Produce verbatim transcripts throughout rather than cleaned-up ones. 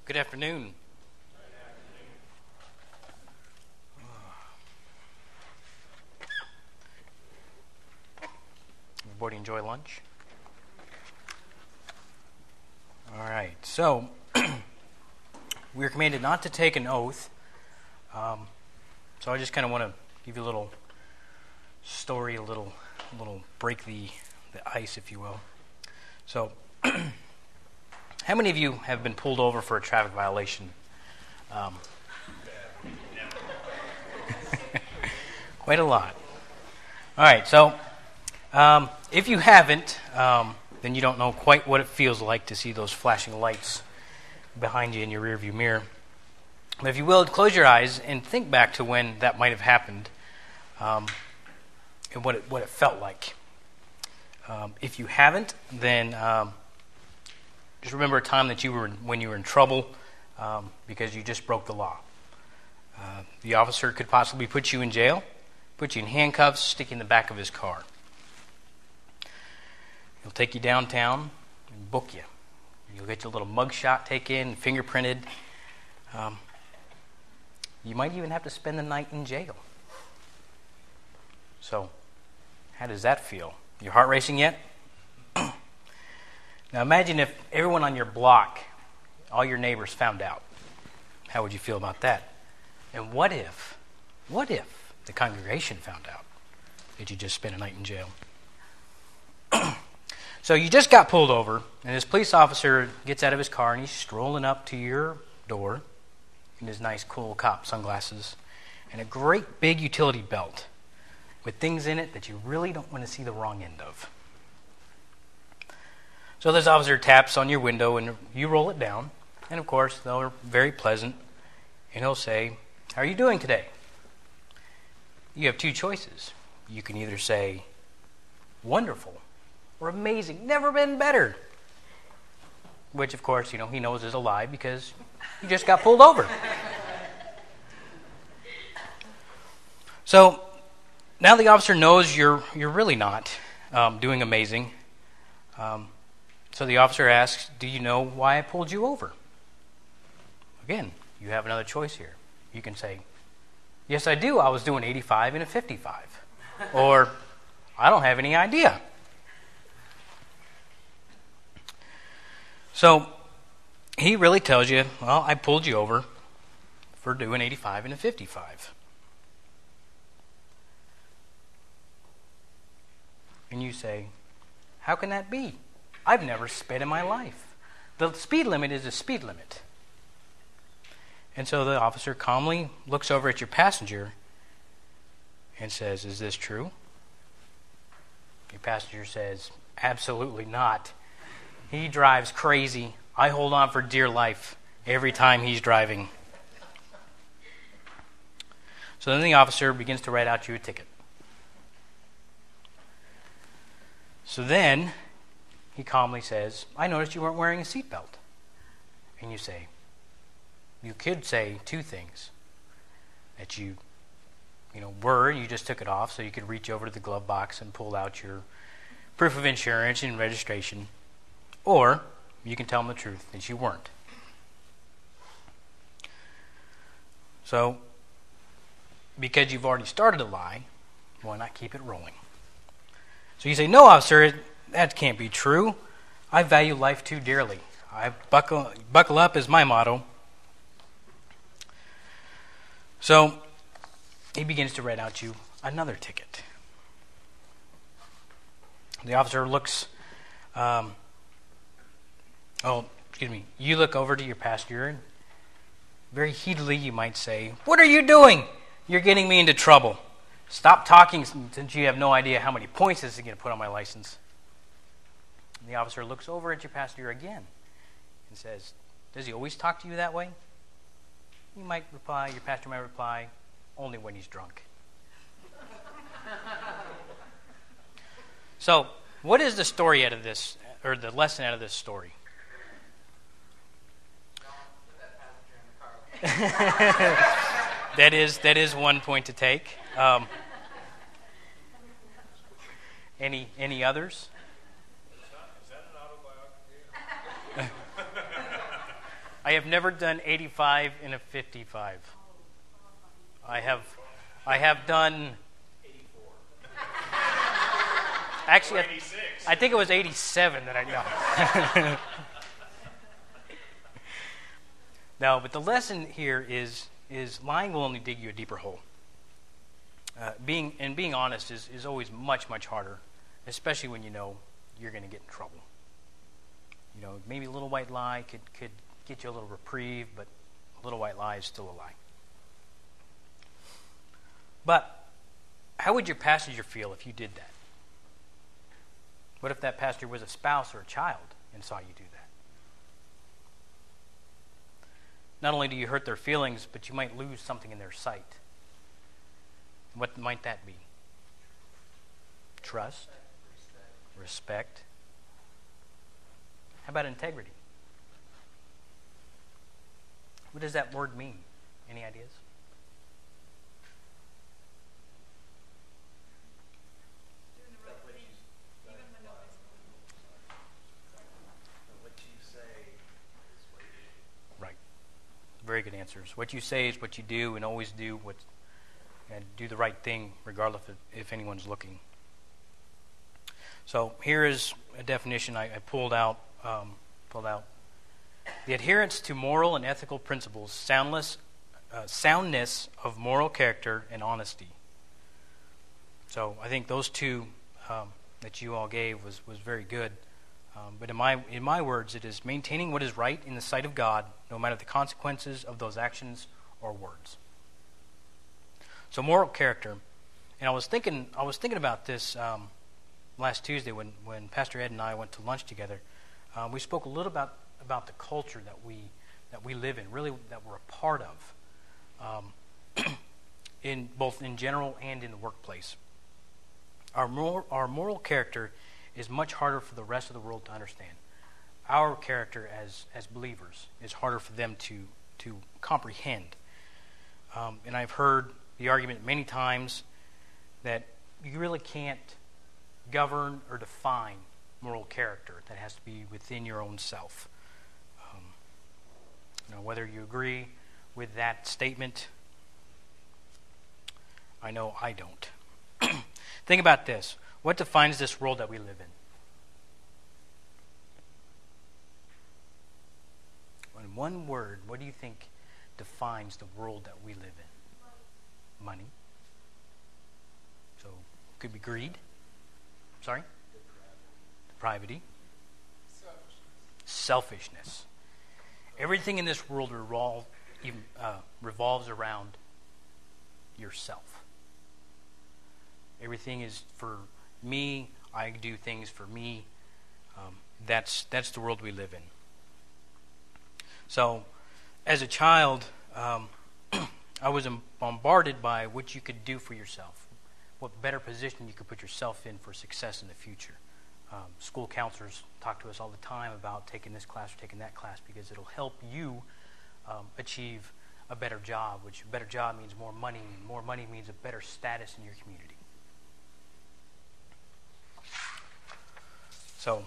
Good afternoon. Everybody enjoy lunch? All right. So, we are commanded not to take an oath. Um, so I just kind of want to give you a little story, a little, a little break the the ice, if you will. So, how many of you have been pulled over for a traffic violation? Um, quite a lot. All right, so um, if you haven't, um, then you don't know quite what it feels like to see those flashing lights behind you in your rearview mirror. But if you will, close your eyes and think back to when that might have happened um, and what it, what it felt like. Um, if you haven't, then um, just remember a time that you were in, when you were in trouble um, because you just broke the law. Uh, the officer could possibly put you in jail, put you in handcuffs, stick you in the back of his car. He'll take you downtown and book you. You'll get your little mug shot taken, fingerprinted. Um, you might even have to spend the night in jail. So, how does that feel? Your heart racing yet? Now imagine if everyone on your block, all your neighbors found out. How would you feel about that? And what if, what if the congregation found out that you just spent a night in jail? So you just got pulled over, and this police officer gets out of his car, and he's strolling up to your door in his nice, cool cop sunglasses and a great big utility belt with things in it that you really don't want to see the wrong end of. So this officer taps on your window, and you roll it down, and of course, they're very pleasant, and he'll say, "How are you doing today?" You have two choices. You can either say, "Wonderful," or "Amazing, never been better," which, of course, you know, he knows is a lie because you just got pulled over. So now the officer knows you're you're really not um, doing amazing. Um, so the officer asks, "Do you know why I pulled you over?" Again, you have another choice here. You can say, "Yes, I do. I was doing eighty-five in a fifty-five," or "I don't have any idea." So he really tells you, "Well, I pulled you over for doing eighty-five in a fifty-five." And you say, "How can that be? I've never sped in my life. The speed limit is a speed limit." And so the officer calmly looks over at your passenger and says, "Is this true?" Your passenger says, "Absolutely not. He drives crazy. I hold on for dear life every time he's driving." So then the officer begins to write out you a ticket. So then he calmly says, "I noticed you weren't wearing a seatbelt." And you say, you could say two things. That you, you know, were, you just took it off so you could reach over to the glove box and pull out your proof of insurance and registration. Or you can tell them the truth that you weren't. So, because you've already started a lie, why not keep it rolling? So you say, "No, officer, that can't be true. I value life too dearly. I buckle, buckle up is my motto." So he begins to write out you another ticket. The officer looks, um, oh, excuse me, you look over to your passenger and very heatedly you might say, "What are you doing? You're getting me into trouble. Stop talking since you have no idea how many points this is going to put on my license." And the officer looks over at your passenger again and says, "Does he always talk to you that way?" You might reply, your passenger might reply, "Only when he's drunk." So, what is the story out of this, or the lesson out of this story? that is that is one point to take. Um, any any others? Is that, is that an autobiography? I have never done eighty-five in a fifty-five. I have, I have done. Actually, I, I think it was eighty-seven that I know. No, but the lesson here is is lying will only dig you a deeper hole. Uh, being and being honest is, is always much much harder, especially when you know you're going to get in trouble. You know, maybe a little white lie could could get you a little reprieve, but a little white lie is still a lie. But how would your passenger feel if you did that? What if that passenger was a spouse or a child and saw you do that? Not only do you hurt their feelings, but you might lose something in their sight. What might that be? Trust, respect. How about integrity? What does that word mean? Any ideas? Very good answers. What you say is what you do, and always do what, and do the right thing, regardless of if anyone's looking. So here is a definition I, I pulled out. Um, pulled out. The adherence to moral and ethical principles, soundless, uh, soundness of moral character, and honesty. So I think those two um, that you all gave was was very good. Um, but in my in my words, it is maintaining what is right in the sight of God, no matter the consequences of those actions or words. So moral character, and I was thinking I was thinking about this um, last Tuesday when, when Pastor Ed and I went to lunch together. Um, we spoke a little about about the culture that we that we live in, really that we're a part of, um, in both in general and in the workplace. Our moral, our moral character is much harder for the rest of the world to understand. Our character as as believers is harder for them to to comprehend. Um, and I've heard the argument many times that you really can't govern or define moral character. That has to be within your own self. Um, you know, whether you agree with that statement, I know I don't. Think about this. What defines this world that we live in? In one word, what do you think defines the world that we live in? Money. So, it could be greed. Sorry? Depravity. Selfishness. Selfishness. Everything in this world revolve, even, uh, revolves around yourself. Everything is for me. I do things for me. Um, that's that's the world we live in. So, as a child, um, I was bombarded by what you could do for yourself, what better position you could put yourself in for success in the future. Um, school counselors talk to us all the time about taking this class or taking that class because it'll help you um, achieve a better job, which a better job means more money, and more money means a better status in your community. So,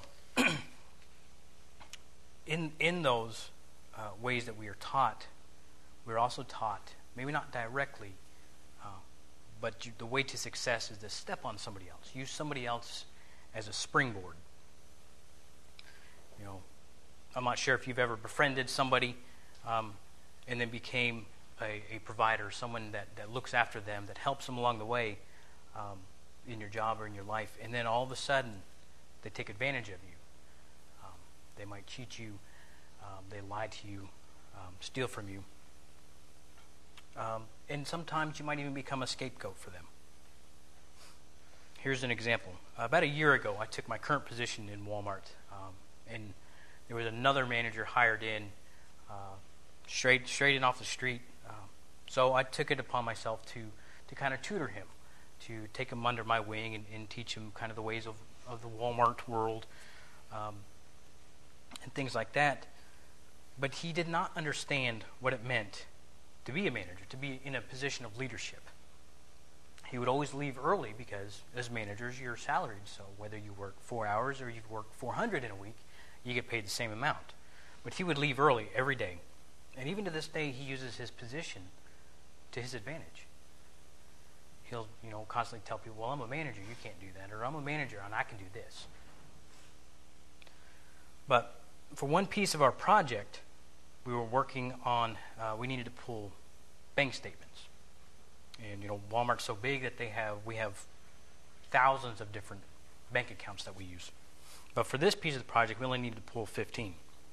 in in those uh, ways that we are taught, we're also taught, maybe not directly, uh, but you, the way to success is to step on somebody else. Use somebody else as a springboard. You know, I'm not sure if you've ever befriended somebody um, and then became a, a provider, someone that, that looks after them, that helps them along the way um, in your job or in your life, and then all of a sudden, they take advantage of you. Um, they might cheat you. Um, they lie to you, um, steal from you. Um, and sometimes you might even become a scapegoat for them. Here's an example. About a year ago, I took my current position in Walmart, um, and there was another manager hired in, uh, straight straight in off the street. Um, so I took it upon myself to to kind of tutor him, to take him under my wing and, and teach him kind of the ways of of the Walmart world, um, and things like that. But he did not understand what it meant to be a manager, to be in a position of leadership. He would always leave early because, as managers, you're salaried. So whether you work four hours or you work four hundred in a week, you get paid the same amount. but he would leave early every day. And even to this day, he uses his position to his advantage. He'll, you know, constantly tell people, well, I'm a manager, you can't do that. Or I'm a manager and I can do this. But for one piece of our project, we were working on, uh, we needed to pull bank statements. And, you know, Walmart's so big that they have, we have thousands of different bank accounts that we use. But for this piece of the project, we only needed to pull fifteen.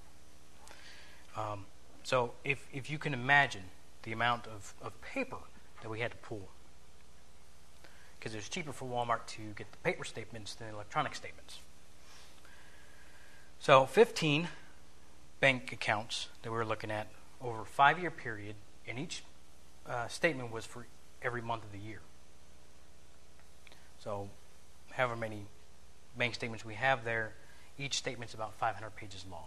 Um, so if, if you can imagine the amount of, of paper that we had to pull, because it was cheaper for Walmart to get the paper statements than electronic statements. So fifteen bank accounts that we were looking at over a five-year period, and each uh, statement was for every month of the year. So however many bank statements we have there, each statement's about five hundred pages long.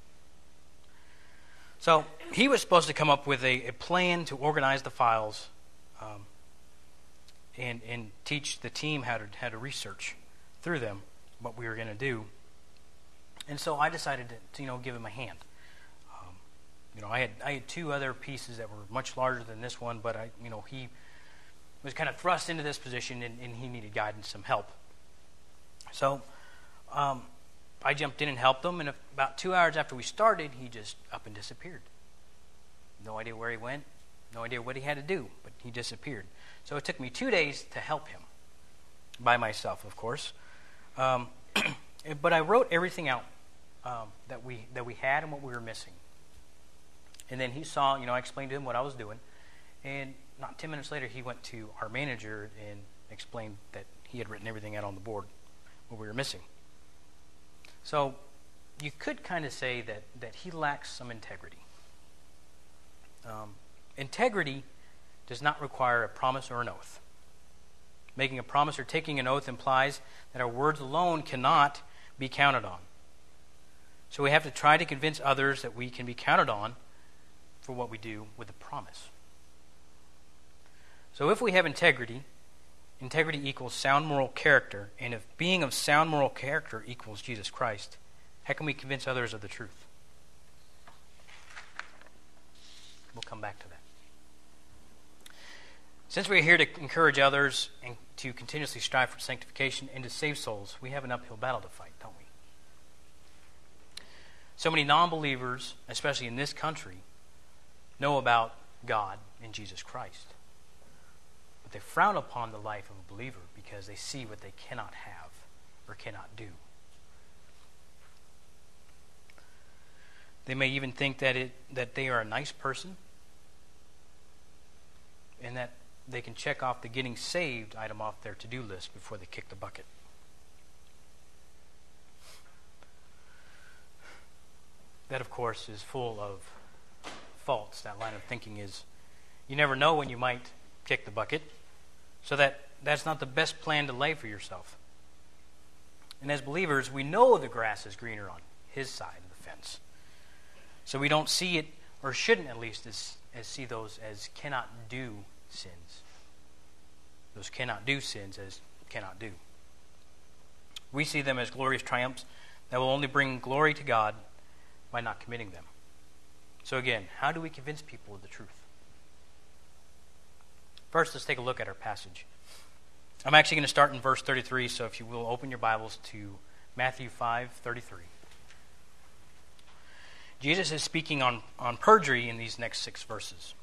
So he was supposed to come up with a, a plan to organize the files um, and, and teach the team how to, how to research through them what we were going to do. And so I decided to, to, you know, give him a hand. Um, you know, I had I had two other pieces that were much larger than this one, but I, you know, he was kind of thrust into this position, and, and he needed guidance, some help. So um, I jumped in and helped him, and about two hours after we started, he just up and disappeared. No idea where he went, no idea what he had to do, but he disappeared. So it took me two days to help him, by myself, of course. Um, but I wrote everything out um, that we that we had and what we were missing. And then he saw, you know, I explained to him what I was doing, and not ten minutes later, he went to our manager and explained that he had written everything out on the board, what we were missing. So you could kind of say that, that he lacks some integrity. Um, integrity does not require a promise or an oath. Making a promise or taking an oath implies that our words alone cannot be counted on. So we have to try to convince others that we can be counted on for what we do with a promise. So if we have integrity, integrity equals sound moral character, and if being of sound moral character equals Jesus Christ, how can we convince others of the truth? We'll come back to that. Since we're here to encourage others and to continuously strive for sanctification and to save souls, we have an uphill battle to fight, don't we? So many non-believers, especially in this country, know about God and Jesus Christ. But they frown upon the life of a believer because they see what they cannot have or cannot do. They may even think that it that they are a nice person and that they can check off the getting saved item off their to-do list before they kick the bucket. That, of course, is full of faults. That line of thinking is, you never know when you might kick the bucket, so that that's not the best plan to lay for yourself. And as believers, we know the grass is greener on his side of the fence. So we don't see it, or shouldn't at least, as, as see those as cannot do sins. Those cannot do sins as cannot do. We see them as glorious triumphs that will only bring glory to God by not committing them. So again, how do we convince people of the truth? First, let's take a look at our passage. I'm actually going to start in verse thirty-three, so if you will open your Bibles to Matthew five thirty-three. Jesus is speaking on, on perjury in these next six verses.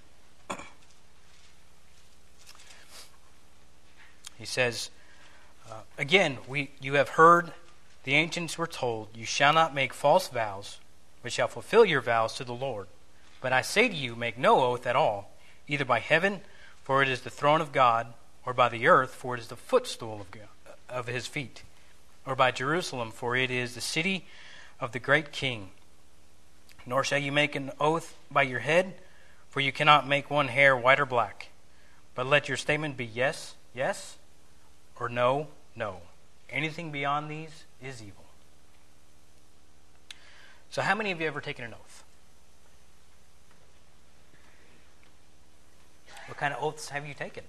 He says, uh, again, we you have heard, the ancients were told, you shall not make false vows, but shall fulfill your vows to the Lord. But I say to you, make no oath at all, either by heaven, for it is the throne of God, or by the earth, for it is the footstool of God, of his feet, or by Jerusalem, for it is the city of the great King. Nor shall you make an oath by your head, for you cannot make one hair white or black. But let your statement be yes, yes, or no, no. Anything beyond these is evil. So how many of you have ever taken an oath? What kind of oaths have you taken?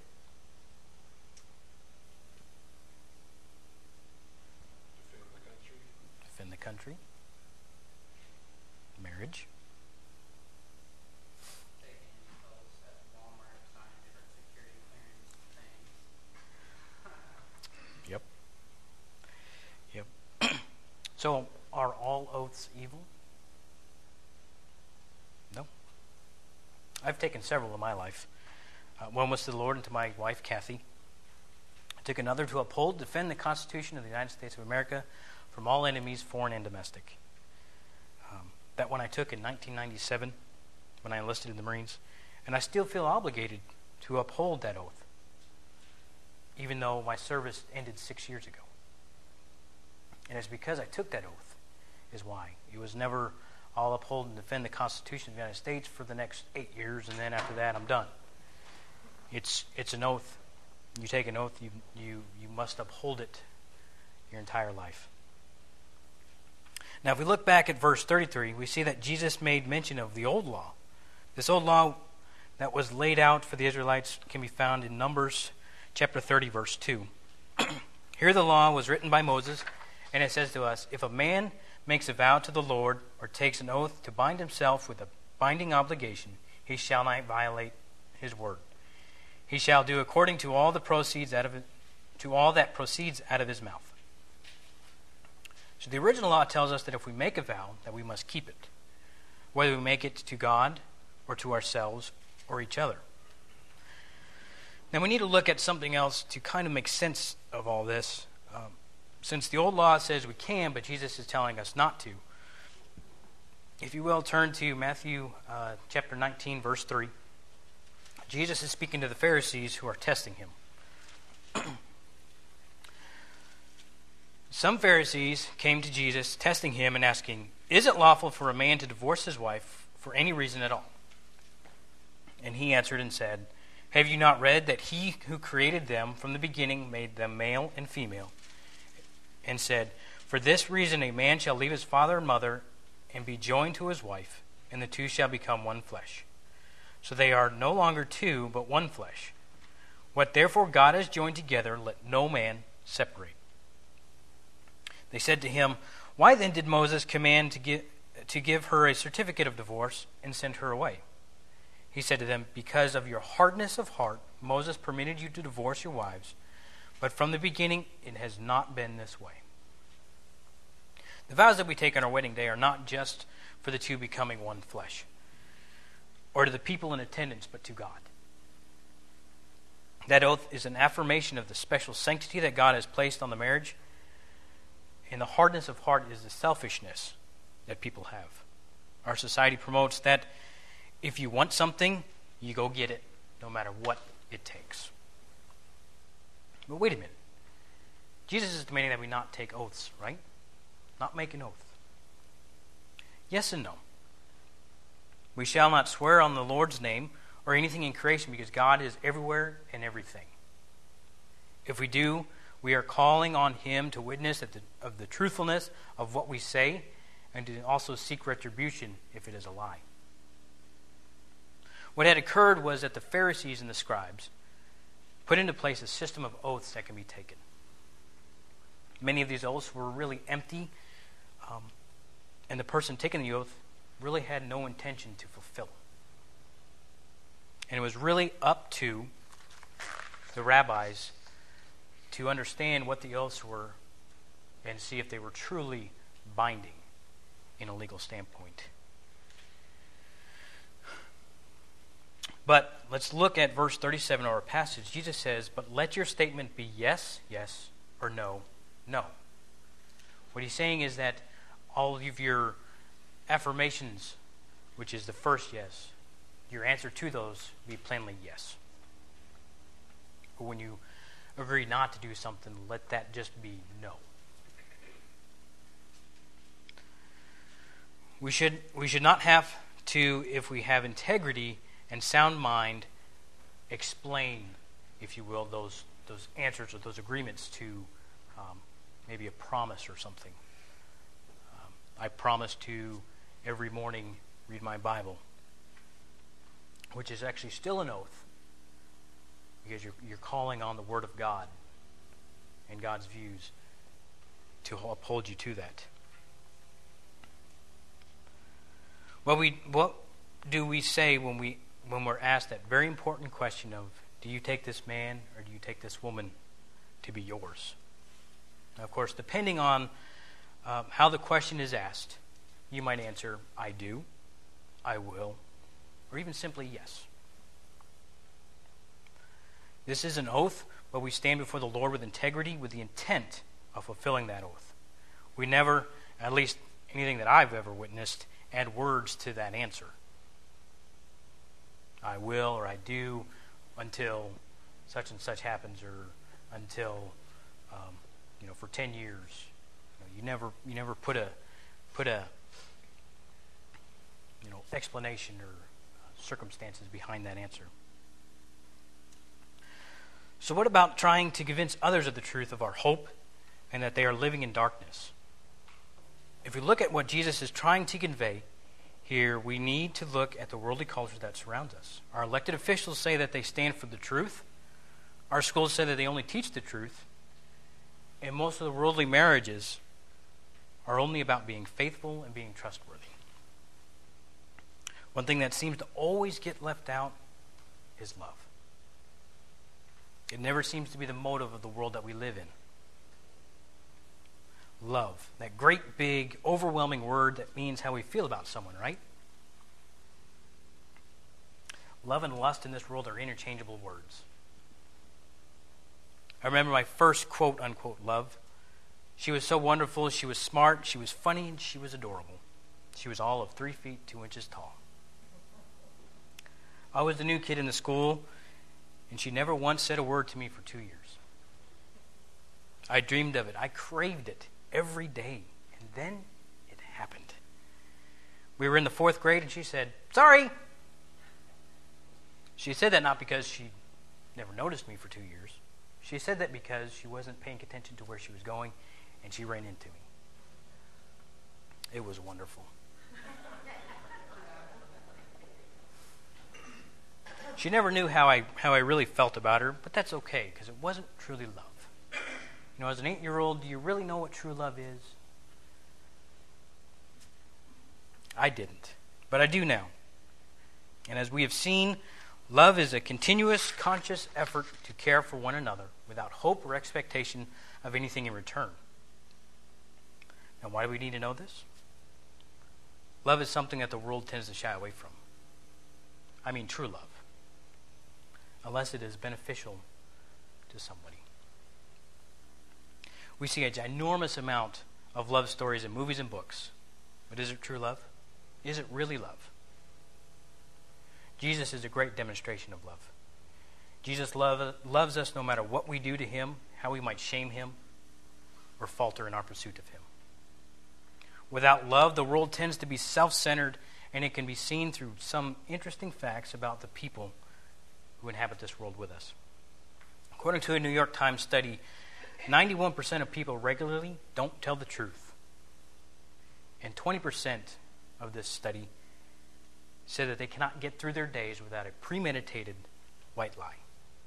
Defend the country. Defend the country. marriage. Yep. Yep. So, are all oaths evil? No. I've taken several in my life. Uh, one was to the Lord and to my wife, Kathy. I took another to uphold, defend the Constitution of the United States of America from all enemies, foreign and domestic. Um, that one I took in nineteen ninety-seven when I enlisted in the Marines. And I still feel obligated to uphold that oath, even though my service ended six years ago. And it's because I took that oath is why. It was never, I'll uphold and defend the Constitution of the United States for the next eight years, and then after that I'm done. It's it's an oath. You take an oath, you you you must uphold it your entire life. Now, if we look back at verse thirty-three, we see that Jesus made mention of the old law. This old law that was laid out for the Israelites can be found in Numbers chapter thirty, verse two. Here the law was written by Moses, and it says to us, if a man makes a vow to the Lord or takes an oath to bind himself with a binding obligation, he shall not violate his word. He shall do according to all the proceeds out of it, to all that proceeds out of his mouth. So the original law tells us that if we make a vow, that we must keep it, whether we make it to God or to ourselves or each other. Now we need to look at something else to kind of make sense of all this. Um, since the old law says we can, but Jesus is telling us not to. If you will, turn to Matthew uh, chapter nineteen, verse three. Jesus is speaking to the Pharisees who are testing him. Some Pharisees came to Jesus, testing him and asking, is it lawful for a man to divorce his wife for any reason at all? And he answered and said, have you not read that he who created them from the beginning made them male and female? And said, for this reason a man shall leave his father and mother and be joined to his wife, and the two shall become one flesh. So they are no longer two, but one flesh. What therefore God has joined together, let no man separate. They said to him, why then did Moses command to give, to give her a certificate of divorce and send her away? He said to them, because of your hardness of heart, Moses permitted you to divorce your wives, but from the beginning it has not been this way. The vows that we take on our wedding day are not just for the two becoming one flesh, or to the people in attendance, but to God. That oath is an affirmation of the special sanctity that God has placed on the marriage, and the hardness of heart is the selfishness that people have. Our society promotes that if you want something, you go get it, no matter what it takes. But wait a minute. Jesus is demanding that we not take oaths, right? Not make an oath. Yes and no. We shall not swear on the Lord's name or anything in creation because God is everywhere and everything. If we do, we are calling on him to witness at the, of the truthfulness of what we say and to also seek retribution if it is a lie. What had occurred was that the Pharisees and the scribes put into place a system of oaths that can be taken. Many of these oaths were really empty, um, and the person taking the oath really had no intention to fulfill. And it was really up to the rabbis to understand what the oaths were and see if they were truly binding in a legal standpoint. But let's look at verse thirty-seven of our passage. Jesus says, but let your statement be yes, yes, or no, no. What he's saying is that all of your affirmations, which is the first yes, your answer to those be plainly yes. But when you agree not to do something, let that just be no. We should we should not have to, if we have integrity and sound mind, explain, if you will, those those answers or those agreements to um, maybe a promise or something. Um, I promise to every morning read my Bible, which is actually still an oath because you're you're calling on the Word of God and God's views to uphold you to that. What we what do we say when we when we're asked that very important question of, do you take this man or do you take this woman to be yours? Now, of course, depending on um, how the question is asked, you might answer, I do, I will, or even simply yes. This is an oath, but we stand before the Lord with integrity, with the intent of fulfilling that oath. We never, at least anything that I've ever witnessed, add words to that answer. I will or I do until such and such happens, or until um, you know for ten years. You, know, you never you never put a put a you know explanation or uh, circumstances behind that answer. So what about trying to convince others of the truth of our hope and that they are living in darkness? If we look at what Jesus is trying to convey here, we need to look at the worldly culture that surrounds us. Our elected officials say that they stand for the truth. Our schools say that they only teach the truth. And most of the worldly marriages are only about being faithful and being trustworthy. One thing that seems to always get left out is love. It never seems to be the motive of the world that we live in. Love, that great big overwhelming word that means how we feel about someone, right? Love and lust in this world are interchangeable words. I remember my first quote unquote love. She was so wonderful, she was smart, she was funny, and she was adorable. She was all of three feet two inches tall. I was the new kid in the school, and she never once said a word to me for two years. I dreamed of it. I craved it every day. And then it happened. We were in the fourth grade, and she said, "Sorry." She said that not because she never noticed me for two years. She said that because she wasn't paying attention to where she was going, and she ran into me. It was wonderful. She never knew how I how I really felt about her, but that's okay, because it wasn't truly love. You know, as an eight-year-old, do you really know what true love is? I didn't, but I do now. And as we have seen, love is a continuous, conscious effort to care for one another without hope or expectation of anything in return. Now, why do we need to know this? Love is something that the world tends to shy away from. I mean true love. Unless it is beneficial to somebody. We see a ginormous amount of love stories in movies and books. But is it true love? Is it really love? Jesus is a great demonstration of love. Jesus love, loves us no matter what we do to him, how we might shame him, or falter in our pursuit of him. Without love, the world tends to be self-centered, and it can be seen through some interesting facts about the people who inhabit this world with us. According to a New York Times study, ninety-one percent of people regularly don't tell the truth. And twenty percent of this study said that they cannot get through their days without a premeditated white lie.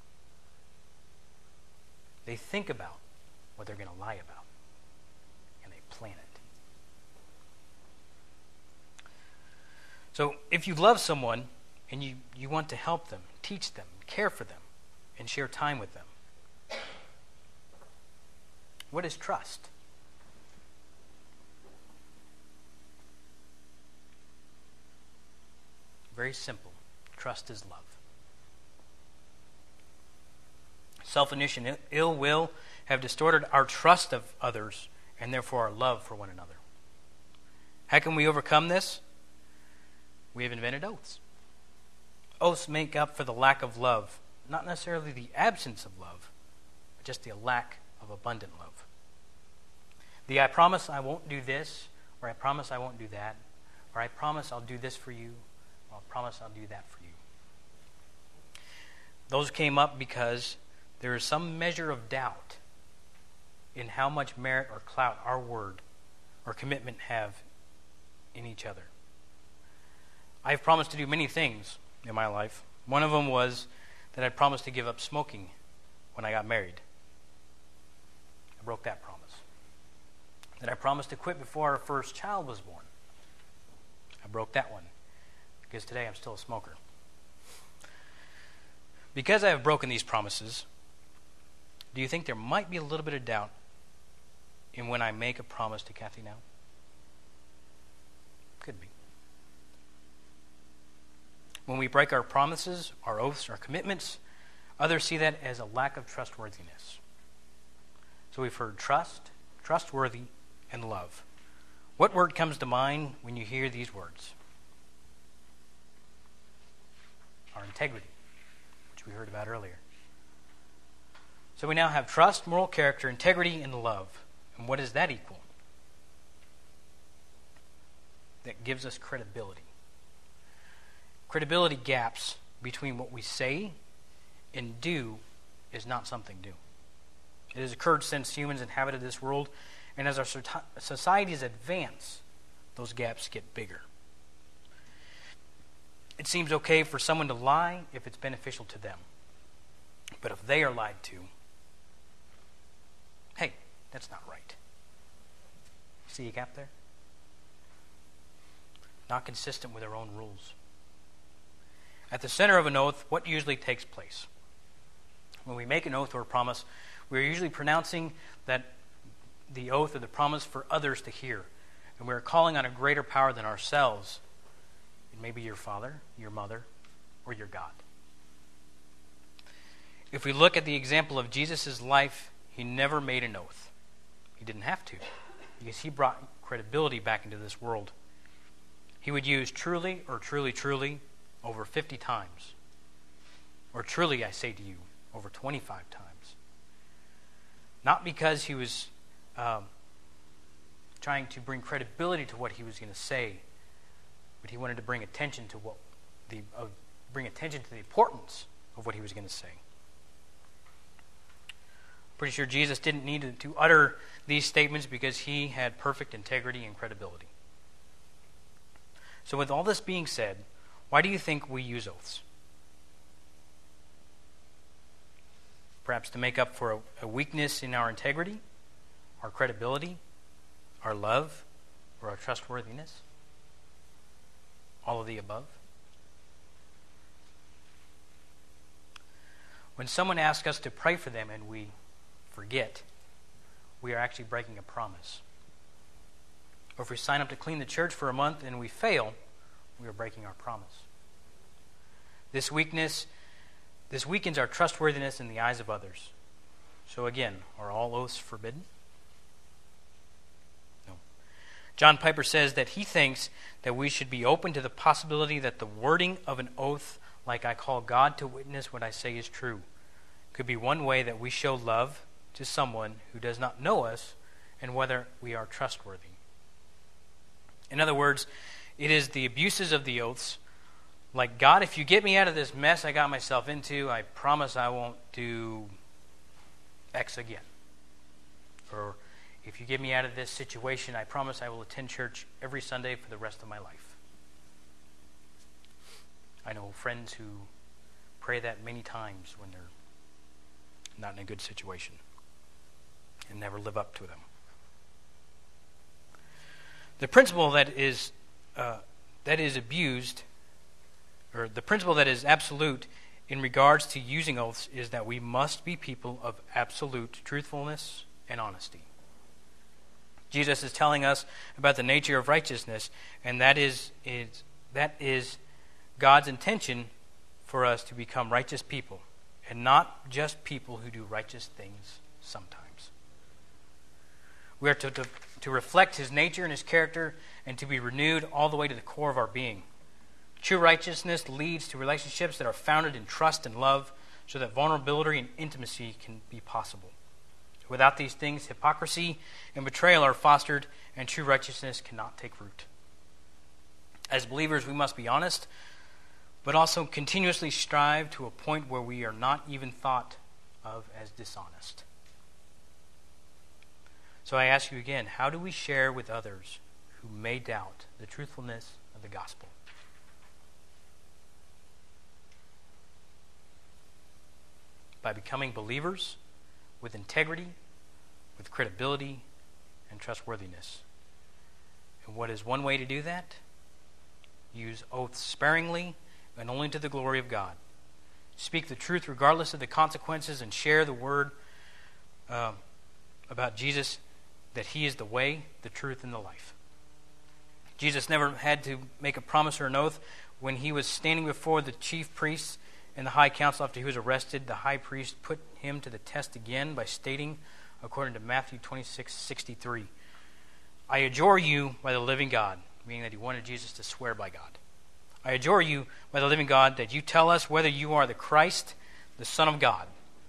They think about what they're going to lie about, and they plan it. So if you love someone and you, you want to help them, teach them, care for them, and share time with them, what is trust? Very simple. Trust is love. Selfishness and ill will have distorted our trust of others and therefore our love for one another. How can we overcome this? We have invented oaths. Oaths make up for the lack of love, not necessarily the absence of love, but just the lack of abundant love. The I promise I won't do this, or I promise I won't do that, or I promise I'll do this for you, or I promise I'll do that for you. Those came up because there is some measure of doubt in how much merit or clout our word or commitment have in each other. I've promised to do many things in my life. One of them was that I promised to give up smoking when I got married. I broke that promise. That I promised to quit before our first child was born. I I broke that one because today I'm still a smoker. Because I have broken these promises, do you think there might be a little bit of doubt in when I make a promise to Kathy now? Could be. When we break our promises, our oaths, our commitments, others see that as a lack of trustworthiness. So we've heard trust, trustworthy, and love. What word comes to mind when you hear these words? Our integrity, which we heard about earlier. So we now have trust, moral character, integrity, and love. And what does that equal? That gives us credibility. Credibility gaps between what we say and do is not something new. It has occurred since humans inhabited this world, and as our societies advance, those gaps get bigger. It seems okay for someone to lie if it's beneficial to them. But if they are lied to, hey, that's not right. See a gap there? Not consistent with our own rules. At the center of an oath, what usually takes place? When we make an oath or a promise, we're usually pronouncing that the oath or the promise for others to hear. And we're calling on a greater power than ourselves. It may be your father, your mother, or your God. If we look at the example of Jesus' life, he never made an oath. He didn't have to, because he brought credibility back into this world. He would use truly or truly, truly over fifty times. Or truly, I say to you, over twenty-five times. Not because he was um, trying to bring credibility to what he was going to say, but he wanted to bring attention to what the uh, bring attention to the importance of what he was going to say. Pretty sure Jesus didn't need to, to utter these statements because he had perfect integrity and credibility. So with all this being said, why do you think we use oaths? Perhaps to make up for a, a weakness in our integrity, our credibility, our love, or our trustworthiness? All of the above? When someone asks us to pray for them and we forget, we are actually breaking a promise. Or if we sign up to clean the church for a month and we fail, we are breaking our promise. This weakness, this weakens our trustworthiness in the eyes of others. So again, are all oaths forbidden? No. John Piper says that he thinks that we should be open to the possibility that the wording of an oath, like I call God to witness what I say is true, could be one way that we show love to someone who does not know us and whether we are trustworthy. In other words, it is the abuses of the oaths, like, God, if you get me out of this mess I got myself into, I promise I won't do X again. Or, if you get me out of this situation, I promise I will attend church every Sunday for the rest of my life. I know friends who pray that many times when they're not in a good situation and never live up to them. The principle that is uh, that is abused, or the principle that is absolute in regards to using oaths, is that we must be people of absolute truthfulness and honesty. Jesus is telling us about the nature of righteousness, and that is, is that is God's intention for us to become righteous people, and not just people who do righteous things sometimes. We are to, to, to reflect his nature and his character and to be renewed all the way to the core of our being. True righteousness leads to relationships that are founded in trust and love so that vulnerability and intimacy can be possible. Without these things, hypocrisy and betrayal are fostered and true righteousness cannot take root. As believers, we must be honest, but also continuously strive to a point where we are not even thought of as dishonest. So I ask you again, how do we share with others who may doubt the truthfulness of the gospel? By becoming believers with integrity, with credibility, and trustworthiness. And what is one way to do that? Use oaths sparingly and only to the glory of God. Speak the truth regardless of the consequences, and share the word uh, about Jesus, that he is the way, the truth, and the life. Jesus never had to make a promise or an oath. When he was standing before the chief priests and the high council after he was arrested, the high priest put him to the test again by stating, according to Matthew twenty-six sixty-three, I adjure you by the living God, meaning that he wanted Jesus to swear by God. I adjure you by the living God that you tell us whether you are the Christ, the Son of God.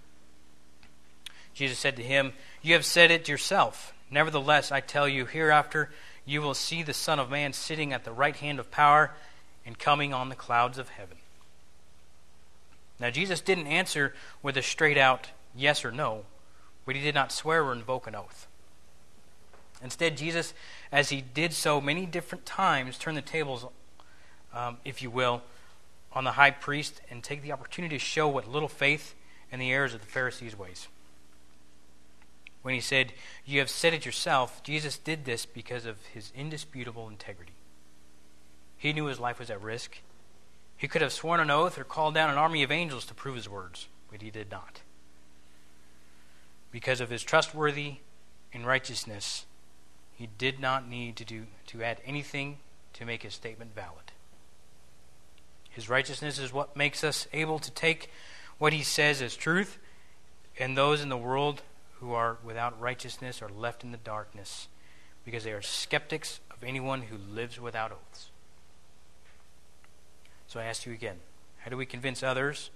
Jesus said to him, you have said it yourself. Nevertheless, I tell you, hereafter you will see the Son of Man sitting at the right hand of power and coming on the clouds of heaven. Now, Jesus didn't answer with a straight-out yes or no, but he did not swear or invoke an oath. Instead, Jesus, as he did so many different times, turned the tables, um, if you will, on the high priest and take the opportunity to show what little faith and the errors of the Pharisees' ways. When he said, you have said it yourself, Jesus did this because of his indisputable integrity. He knew his life was at risk. He could have sworn an oath or called down an army of angels to prove his words, but he did not. Because of his trustworthy and righteousness, he did not need to do to add anything to make his statement valid. His righteousness is what makes us able to take what he says as truth, and those in the world who are without righteousness are left in the darkness because they are skeptics of anyone who lives without oaths. So I ask you again, how do we convince others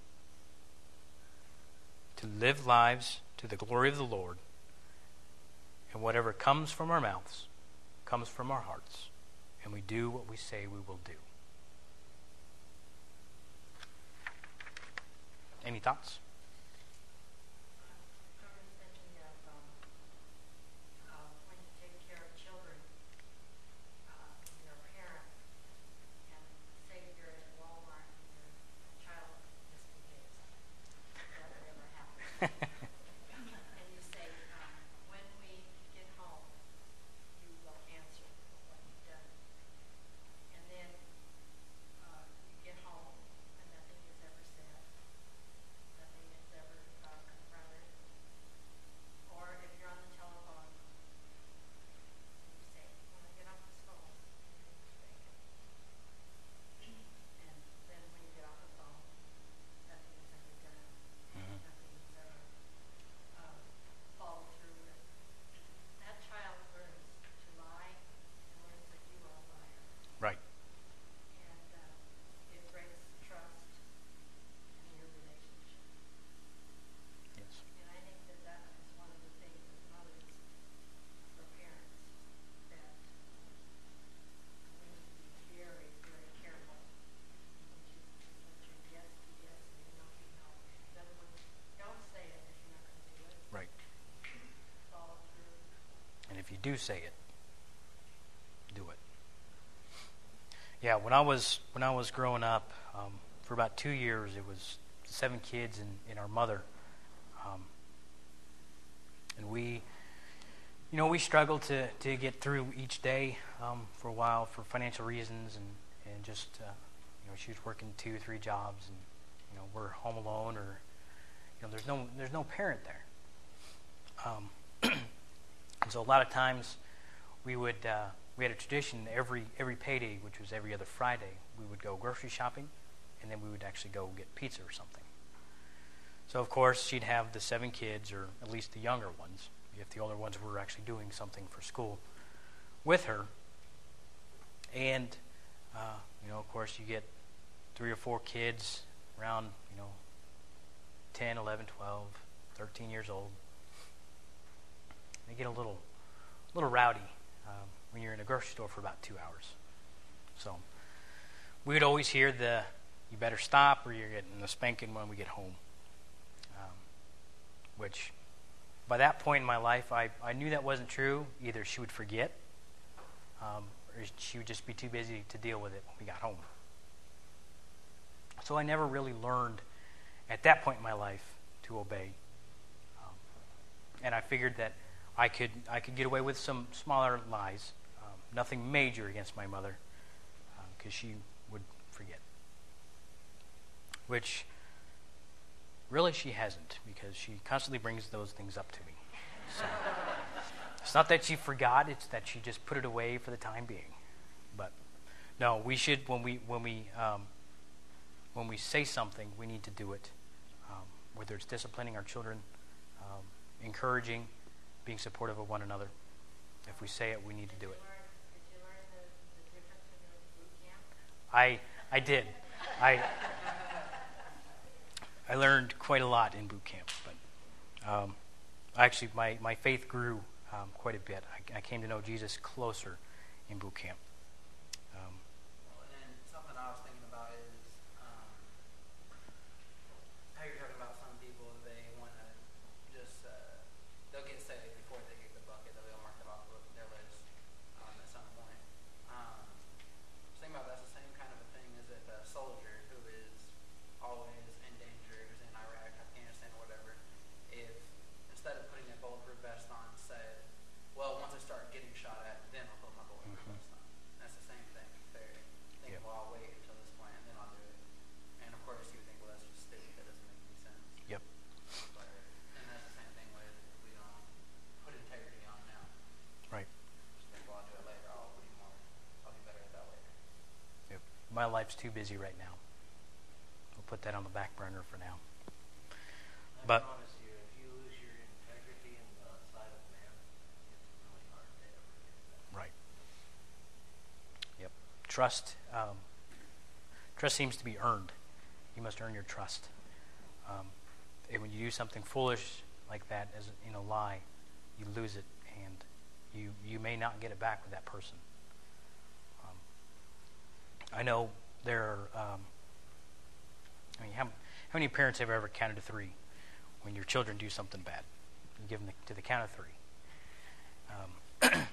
to live lives to the glory of the Lord, and whatever comes from our mouths comes from our hearts, and we do what we say we will do? Any thoughts? And you say, um, when we get home, you will answer for what you've done. And then uh, you get home, and nothing is ever said. Nothing is ever uh, confronted. Or if you're on the telephone, you say, when I get off this phone, you say it. And then when you get off the phone, nothing is ever done. Mm-hmm. Nothing is ever um, followed through with. That child learns to lie and learns that you are a liar. Right. And um, it breaks trust in your relationship. Yes. And I think that that is one of the things as mothers or parents that we need to be very, very careful. You need to let your yes be yes and your no be no. In other words, don't say it if you're not going to do it. Right. Follow through. And if you do say it, do it. Yeah, when I was when I was growing up, um, for about two years, it was seven kids and, and our mother, um, and we, you know, we struggled to, to get through each day um, for a while for financial reasons, and and just uh, you know, she was working two, three jobs, and you know, we're home alone, or you know, there's no there's no parent there. Um, and so a lot of times we would uh, we had a tradition every every payday, which was every other Friday, we would go grocery shopping, and then we would actually go get pizza or something. So of course she'd have the seven kids, or at least the younger ones, if the older ones were actually doing something for school, with her. And uh, you know, of course, you get three or four kids around, you know, ten, eleven, twelve, thirteen years old. They get a little, little rowdy um, when you're in a grocery store for about two hours. So we would always hear the, "You better stop, or you're getting the spanking when we get home." Um, which, by that point in my life, I, I knew that wasn't true. Either she would forget, um, or she would just be too busy to deal with it when we got home. So I never really learned at that point in my life to obey. Um, and I figured that I could I could get away with some smaller lies, um, nothing major against my mother, because she would forget. Which, really, she hasn't, because she constantly brings those things up to me. So, it's not that she forgot; it's that she just put it away for the time being. But no, we should when we when we um, when we say something, we need to do it. Um, whether it's disciplining our children, um, encouraging, being supportive of one another. If we say it, we need to do it. Did you learn the, the difference in the boot camp? I I did. I I learned quite a lot in boot camp, but um, actually my, my faith grew um, quite a bit. I, I came to know Jesus closer in boot camp. Um, Well, and something I was thinking about is um, how you're talking about some people, they want to just, uh, they'll get saved before they get the bucket, they'll mark it off of their list um, at some point. Um, thinking about that's the same kind of a thing as if a soldier who is always in danger, who's in Iraq, Afghanistan, whatever, if instead of putting a bulletproof vest on, said, well, once I start getting shot at, then I'll put my bulletproof Mhm. vest on. That's the same thing. They're thinking, Yep. well, I'll wait until this point, and then I'll do it. And of course, you would think, well, that's just stupid. That doesn't make any sense. yep. But, and that's the same thing with if we don't put integrity on now. Right. Just think, well, I'll do it later. I'll be more. I'll be better at that later. Yep. My life's too busy right now. We'll put that on the back burner for now. I But- promise you, if you lose your integrity in the sight of man, it's really hard to ever get that. Right. Yep. Trust. Um, trust seems to be earned. You must earn your trust. Um, and when you do something foolish like that, as in a lie, you lose it, and you you may not get it back with that person. Um, I know there are. Um, I mean, how, how many parents have ever counted to three when your children do something bad? You give them the, to the count of three. Um,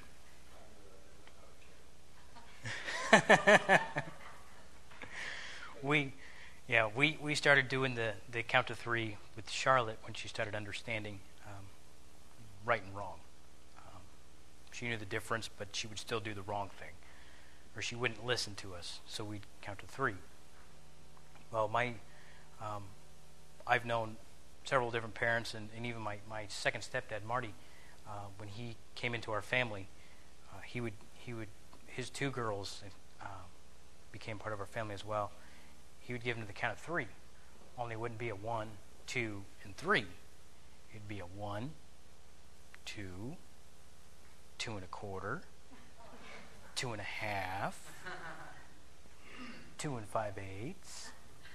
we, yeah, we, we started doing the, the count to three with Charlotte when she started understanding um, right and wrong. Um, she knew the difference, but she would still do the wrong thing, or she wouldn't listen to us. So we'd count to three. Well, my, um, I've known several different parents, and, and even my, my second stepdad, Marty, uh, when he came into our family, uh, he would he would his two girls uh, became part of our family as well. He would give them to the count of three, only it wouldn't be a one, two, and three. It'd be a one, two, two and a quarter, two and a half, two and five eighths,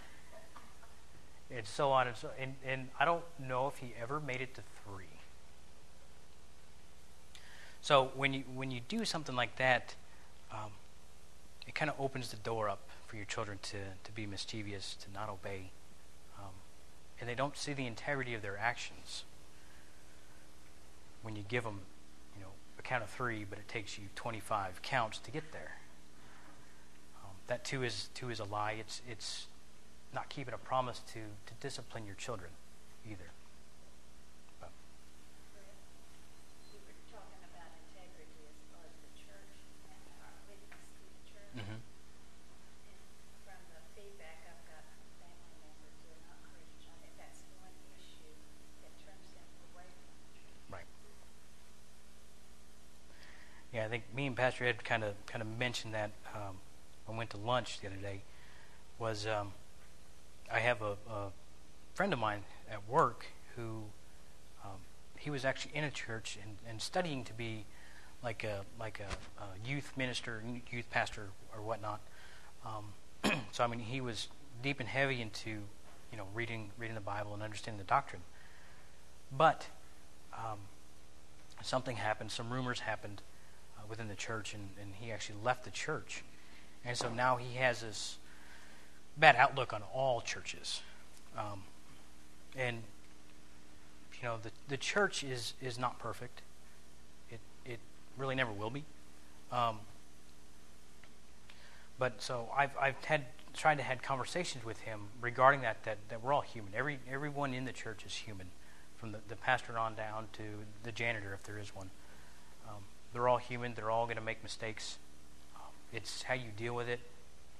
and so on and so. And and I don't know if he ever made it to three. So when you when you do something like that, um, it kind of opens the door up for your children to, to be mischievous, to not obey, um, and they don't see the integrity of their actions. When you give them, you know, a count of three, but it takes you twenty-five counts to get there. Um, that too is too is a lie. It's it's not keeping a promise to to discipline your children either. But, We were talking about integrity as far as the church and our witness to the church. mm-hmm. And from the feedback I've got from family members who are not Christian, that that's one issue that turns them away from the church. Right. Yeah, I think me and Pastor Ed kind of kind of mentioned that um, when we went to lunch the other day. Was um, I have a, a friend of mine at work who um, he was actually in a church and, and studying to be like a like a, a youth minister, youth pastor, or whatnot. Um, so I mean, he was deep and heavy into you know reading reading the Bible and understanding the doctrine. But um, something happened. Some rumors happened uh, within the church, and, and he actually left the church. And so now he has this bad outlook on all churches. Um, and, you know, the the church is, is not perfect. It it really never will be. Um, but so I've I've had tried to have conversations with him regarding that, that, that we're all human. Every everyone in the church is human, from the, the pastor on down to the janitor, if there is one. Um, they're all human. They're all going to make mistakes. Um, it's how you deal with it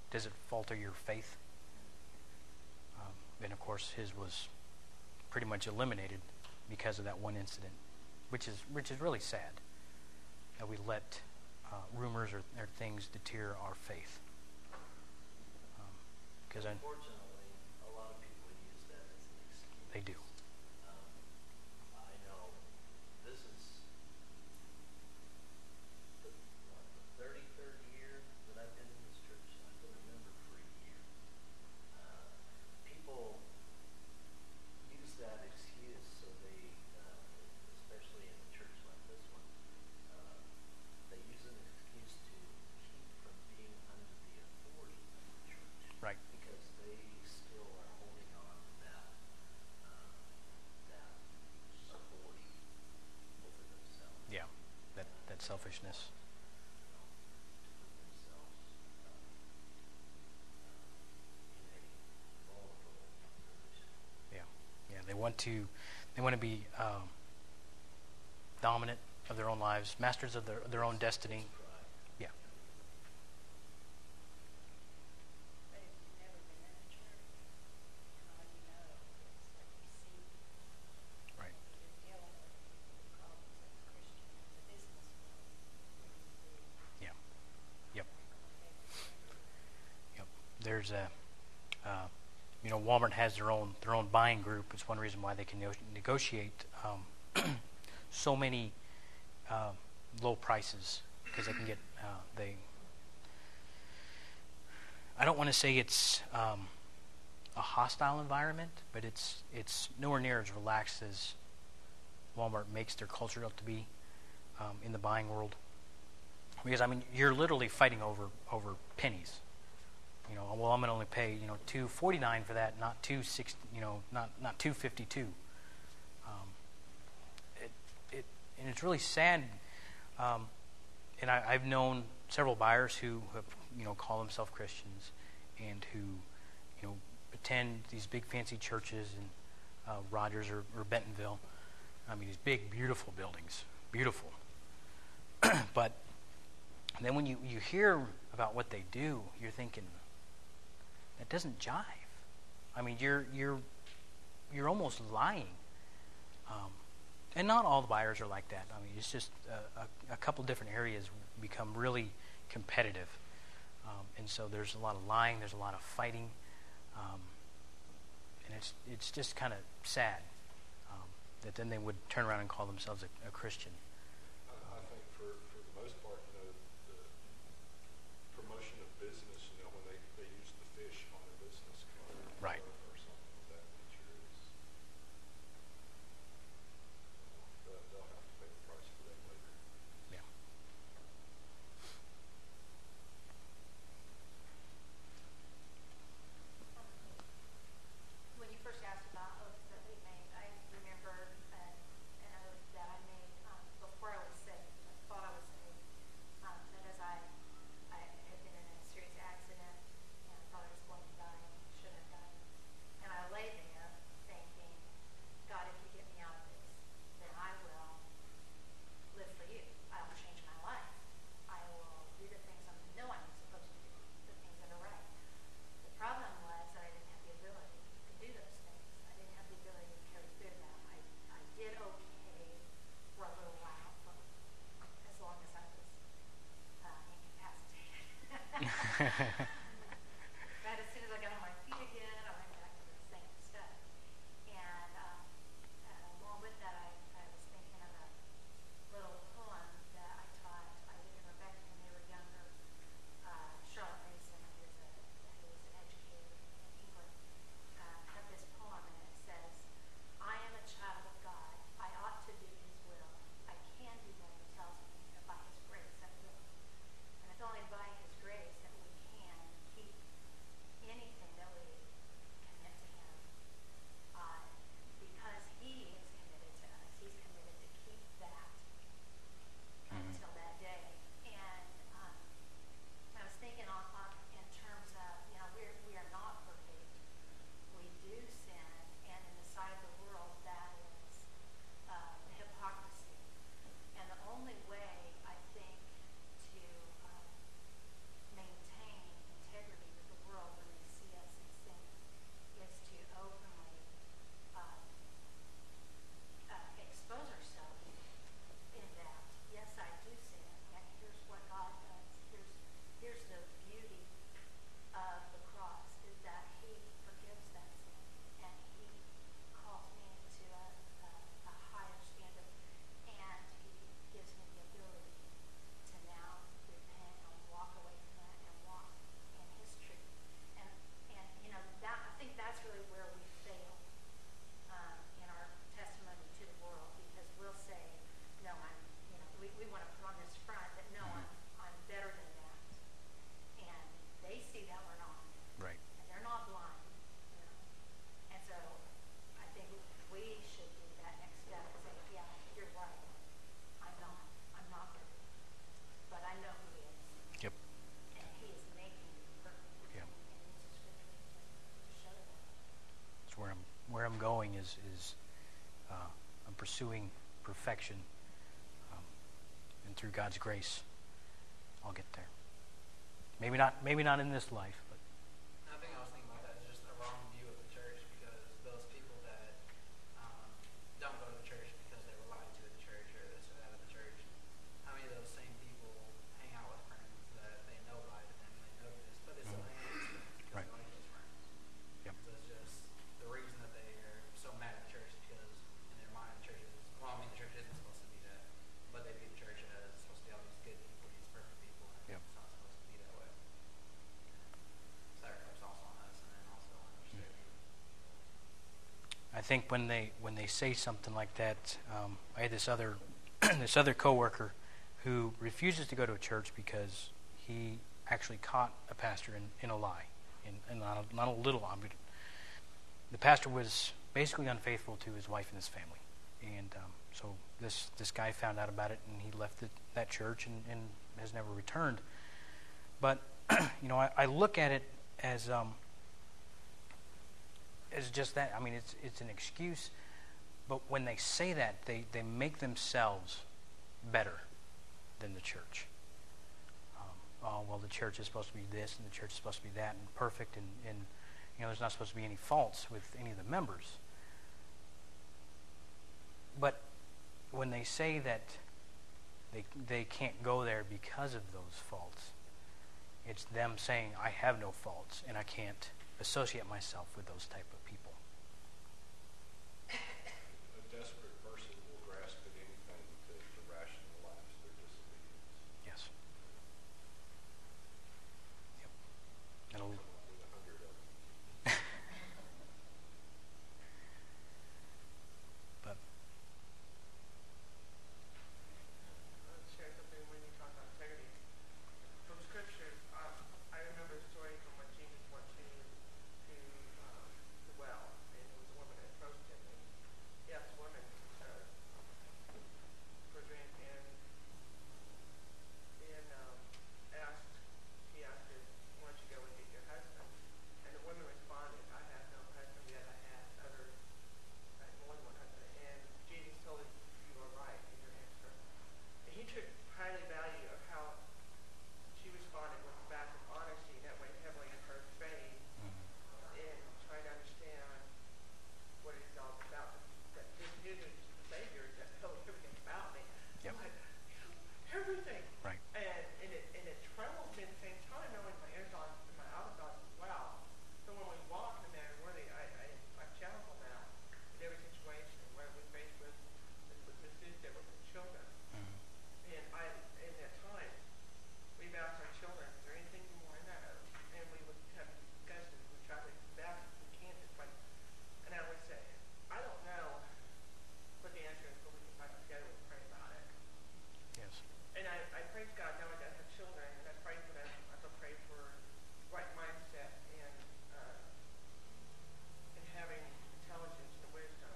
does it falter your faith? Um, and of course, his was pretty much eliminated because of that one incident, which is which is really sad that we let uh, rumors or, or things deter our faith. Because um, Unfortunately, a lot of people use that as an excuse. they do. Um, I know this is the, what, the thirty-third year that I've been in this church. I've been a member for a year. Uh, people use that excuse so they, uh, especially in a church like this one, uh, they use an excuse to keep from being under the authority of the church. Right. Because they still are holding on to that, uh, that authority over themselves. Yeah, that that selfishness. You know, to put themselves uh, uh, in a vulnerable position. Yeah, yeah. They want to, they want to be um, dominant of their own lives, masters of their their own destiny. Pride. Yeah, But if you've never been in a church, and all you know is what you see, right. you're dealing with people who call themselves Christian in the business world. Yeah, yep, yep. There's a, uh, you know, Walmart has their own their own buying group. It's one reason why they can no- negotiate um, so many uh, low prices, because they can get uh, they. I don't want to say it's um, a hostile environment, but it's it's nowhere near as relaxed as Walmart makes their culture up to be um, in the buying world. Because I mean, you're literally fighting over over pennies. You know, well, I'm going to only pay you know two forty nine for that, not two sixty. You know, not not two fifty two. Um, it it and it's really sad. Um, and I, I've known several buyers who have you know call themselves Christians, and who you know attend these big fancy churches in uh, Rogers or, or Bentonville. I mean, these big, beautiful buildings, beautiful. But then when you, you hear about what they do, you're thinking, that doesn't jive. I mean, you're you're you're almost lying. Um, and not all the buyers are like that. I mean, it's just a, a, a couple different areas become really competitive, um, and so there's a lot of lying. There's a lot of fighting, um, and it's it's just kind of sad um, that then they would turn around and call themselves a, a Christian. I I think for, for the most part, you know, the promotion of business, you know, when they, they use the fish on their business card Right. or, or something of that nature, is they'll, they'll have to pay the price for that later. Yeah. When you first asked about oaths that we made, I remember an, an oath that I made um, is is uh, I'm pursuing perfection, um, and through God's grace, I'll get there. Maybe not. Maybe not in this life, but I think I was thinking about that as just a wrong view of the church, because those people that um, don't go to the church because they were lied to at the church or this or that at the church, how many of those same people hang out with friends that they know lied to them and they know this, but they still hang out with those friends because Right. they like those friends. Yep. So it's just the reason that they are so mad at the church is because in their mind the church is, well, I mean the church isn't supposed to be that, but they view the church as it's supposed to be all these good people, these perfect people, and Yep. it's not supposed to be that way. So that reflects also on us and then also on our state. I think when they when they say something like that, um, I had this other this other coworker who refuses to go to a church because he actually caught a pastor in, in a lie, in, in not, a, not a little lie. But the pastor was basically unfaithful to his wife and his family, and um, so this this guy found out about it, and he left the, that church and, and has never returned. But you know, I, I look at it as um, as just that. I mean, it's it's an excuse, but when they say that, they, they make themselves better than the church. Um, oh, well, the church is supposed to be this, and the church is supposed to be that, and perfect, and, and you know, there's not supposed to be any faults with any of the members. But when they say that they they can't go there because of those faults, it's them saying, I have no faults, and I can't associate myself with those type of people. A desperate person will grasp at anything to, to rationalize their disobedience. Yes. Yep. It'll, Come up with a hundred of them. but I'll share something when you talk about integrity. From scripture, um, I remember a story from when Jesus went to to um, the well, and there was a woman that approached him, and he asked the woman uh, for a drink, and and um, asked he asked her, "Why don't you go and get your husband?" And the woman responded, "I have no husband yet. I had other, I had more than one husband." And Jesus told her, "You are right in your answer." And he took highly value of how she responded with back of honesty, and that weighed heavily in her faith in trying to understand what it is all about. That this Jesus is the Savior that knows everything about me. Yep. Like, everything. Right. And, and, it, and it trembles me at the same time, knowing my inner thoughts and my outer thoughts as well. So when we walk in that worthy, I, I, I challenge on that in every situation, where we face with, with, with the students that work with children. And I, in that time, we've asked our children, is there anything you want to know? And we would have discussions, we try to back if we can, just like, and I would say, I don't know what the answer is, but we can find out together and pray about it. yes. And I, I praise God knowing that I have children, and I pray for them. I also pray for right mindset and uh, and having intelligence and wisdom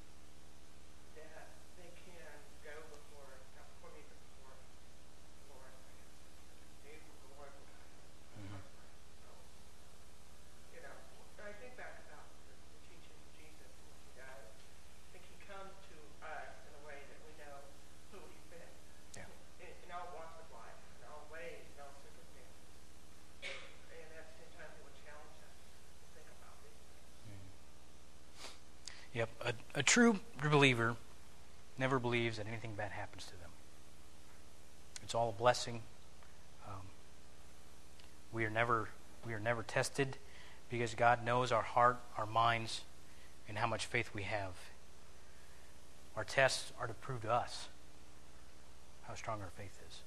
that they can go before, not before me, but before the Lord. They will the Lord will guide them. So, you know, when I think back about the, the teachings of Jesus and what he does, I think he comes to us in a way that we know who he's been. Yeah. In, in all walks of life, in all ways, in all circumstances. And at the same time, he will challenge us to think about these things. Yep. A, a true believer never believes that anything bad happens to them. It's all a blessing. Um, we are never we are never tested because God knows our heart, our minds, and how much faith we have. Our tests are to prove to us how strong our faith is.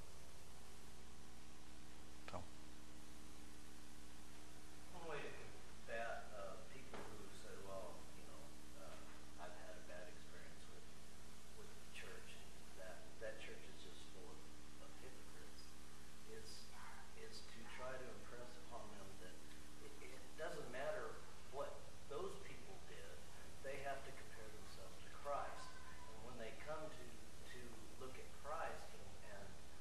So, One way to combat uh, people who say, well, you know, uh, I've had a bad experience with with the church, that that church is just full of, of hypocrites, is is to try to impress upon them that it, it doesn't matter what those people did, they have to compare themselves to Christ. And when they come to to look at Christ and, and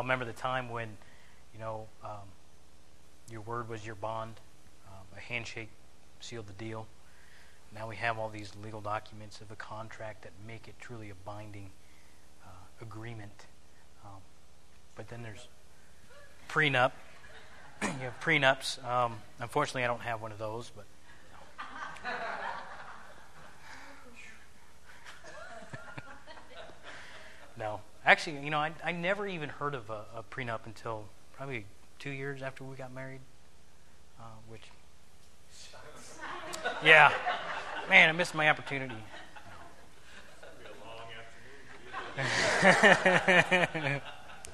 all remember the time when, you know, um, your word was your bond. Um, a handshake sealed the deal. Now we have all these legal documents of a contract that make it truly a binding uh, agreement. Um, but then there's prenup. You have prenups. Um, unfortunately, I don't have one of those, but. No. Actually, you know, I, I never even heard of a, a prenup until probably two years after we got married. Uh, which, yeah, man, I missed my opportunity. It'll be a long afternoon.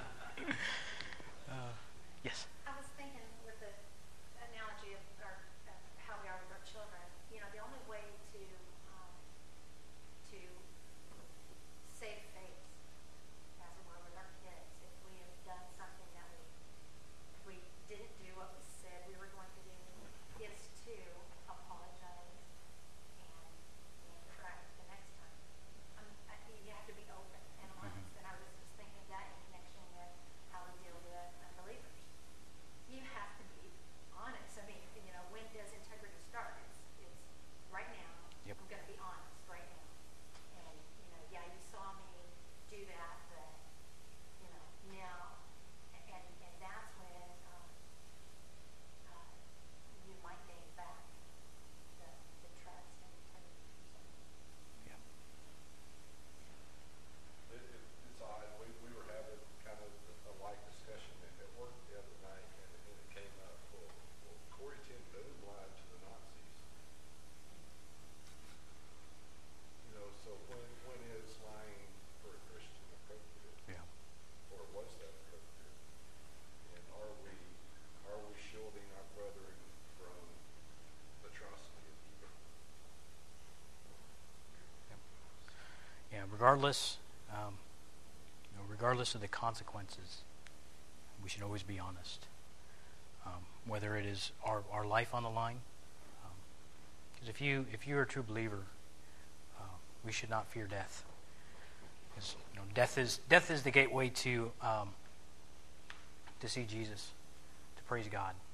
uh, yes. I was thinking with the analogy of, our, of how we are with our children, you know, the only way to um, to save face, as it were, with our kids, if we have done something that we if we didn't do what we said we were going to do, is to apologize and and try the next time. Um, I, you have to be open and honest. And I was just thinking that in connection with how we deal with unbelievers. You have to be honest. I mean, you know, when does integrity start? It's, it's right now. Yep. I'm going to be honest right now. And, you know, yeah, you saw me do that, but, you know, now, and, and that's when um, uh, you might gain back the, the trust and integrity. So, Yeah. It, it, it's odd. We, we were having kind of a light discussion at, at work the other night, and, it- and it came up. Well, well, Corey ten Boom lied to the Nazis. You know, so when when is lying for a Christian appropriate, Yeah. or was that appropriate? And are we are we shielding our brethren from atrocity of evil? Yeah, regardless, um, you know, regardless of the consequences, we should always be honest. Um, whether it is our, our life on the line, because if you if you're a true believer, uh, we should not fear death. Because you know, death is death is the gateway to um, to see Jesus, to praise God.